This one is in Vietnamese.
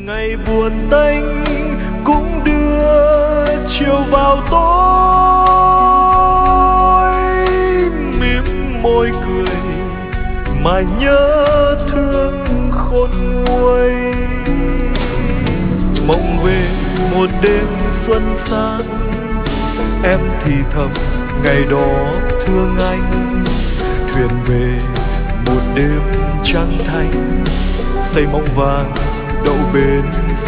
ngày buồn tênh cũng đưa chiều vào tối, mím môi cười mà nhớ thương khôn nguôi. Mộng về một đêm xuân sang, em thì thầm ngày đó thương anh. Thuyền về một đêm trăng thanh, xây mộng vàng đậu bến